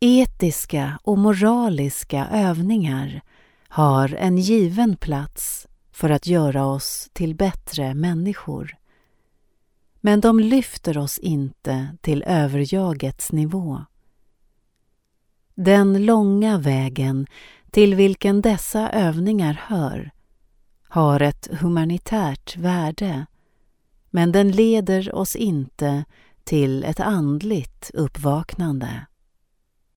Etiska och moraliska övningar har en given plats för att göra oss till bättre människor. Men de lyfter oss inte till överjagets nivå. Den långa vägen till vilken dessa övningar hör har ett humanitärt värde, men den leder oss inte till ett andligt uppvaknande.